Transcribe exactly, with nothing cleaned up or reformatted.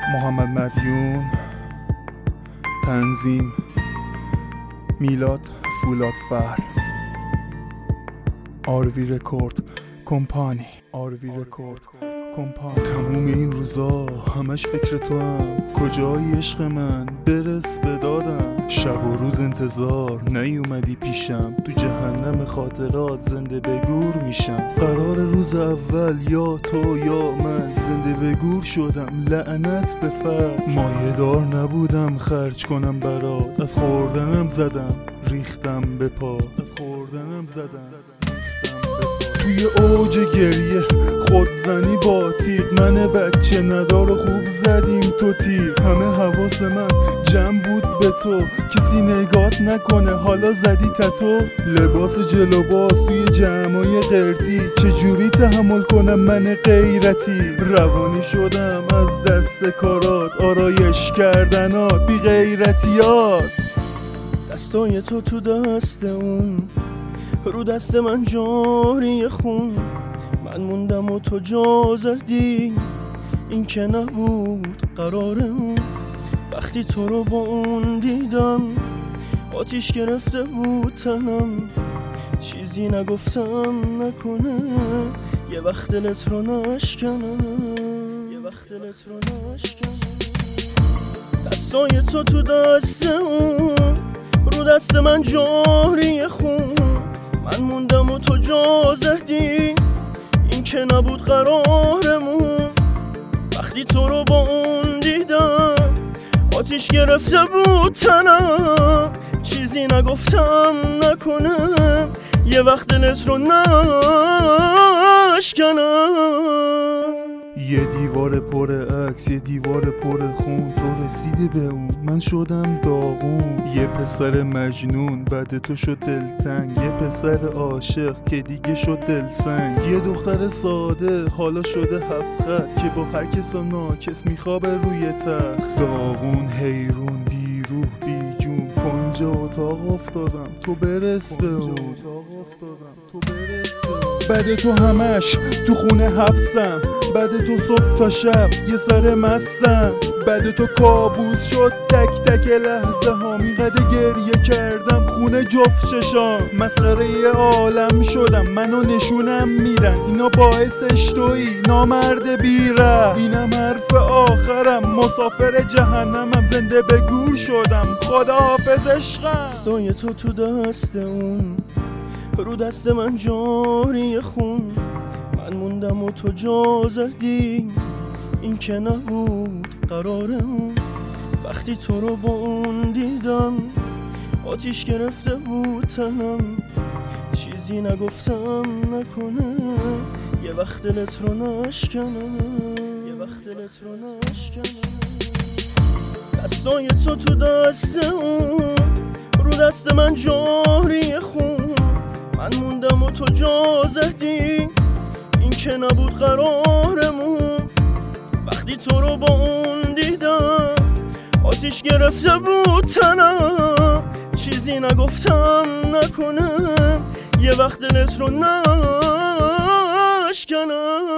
محمد مدیون، تنظیم میلاد فولادفر، آروی رکورد کمپانی آروی رکورد کمپانی. تموم این روزا همش فکر تو هم، کجایی عشق من برس به دادم. شب و روز انتظار نیومدی پیشم، تو جهنم خاطرات زنده به گور میشم. قرار روز اول یا تو یا من زنده به گور شدم، لعنت به فر. مایه دار نبودم خرج کنم برات، از خوردنم زدم ریختم به پا، از خوردنم زدم توی اوج گریه خودزنی با تیغ. من بچه ندار و خوب زدیم تو تیغ. همه حواس من جمع بود به تو، کسی نگات نکنه حالا زدی تتو. لباس جلو باز توی جمعای قرتی، چجوری تحمل کنم من غیرتی. روانی شدم از دست کارات، آرایش کردنات بی غیرتیات. دستای تو تو دست اون، رو دست من جاری خون. من موندم و تو جا زدی، این که نبود قرارمون. وقتی تو رو با اون دیدم، آتیش گرفته بود تنم. چیزی نگفتم نکنه یه وقت دلت رو نشکنم، یه وقت دلت رو نشکنم. دستای تو تو دست اون، رو دست من جاری خون. من موندم و تو جا زدی، این که نبود قرارمون. وقتی تو رو با اون دیدم، آتیش گرفته بود تنم. چیزی نگفتم نکنم یه وقت دلت رو نشکنم. یه دیوار پر عکس، یه دیوار پر خون. تو رسیدی به اون، من شدم داغون. یه پسر مجنون بعد تو شد دلتنگ، یه پسر عاشق که دیگه شد دلسنگ. یه دختر ساده حالا شده هفت خط، که با هر کسا ناکس میخوابه روی تخت. داغون حیرون بی روح بی جون، کنجا اتاق افتادم تو برس به اون. بعد تو همش تو خونه حبسم، بعد تو صبح تا شب یه سر مستم. بعد تو کابوس شد تک تک لحظه ها، اینقدر گریه کردم خونه جفت چشام. مسخره یه عالم شدم، منو نشونم میدن اینا باعثش تویی نامرد بیره. اینم حرف آخرم، مسافر جهنمم، زنده به گور شدم، خداحافظ عشقم. دستای تو تو دست اون، رو دست من جاری خون. من موندم و تو جا زدی، این که نبود قرارمون. وقتی تو رو با اون دیدم، آتیش گرفته بود تنم. چیزی نگفتم نکنم یه وقت دلت رو نشکنم، یه وقت دلت رو نشکنم. دستای تو تو دست اون، رو دست من جاری خون. من موندم و تو جا زدی، این که نبود قرارمون. وقتی تو رو با اون دیدم، آتیش گرفته بود تنم. چیزی نگفتم نکنم یه وقت دلت رو نشکنم.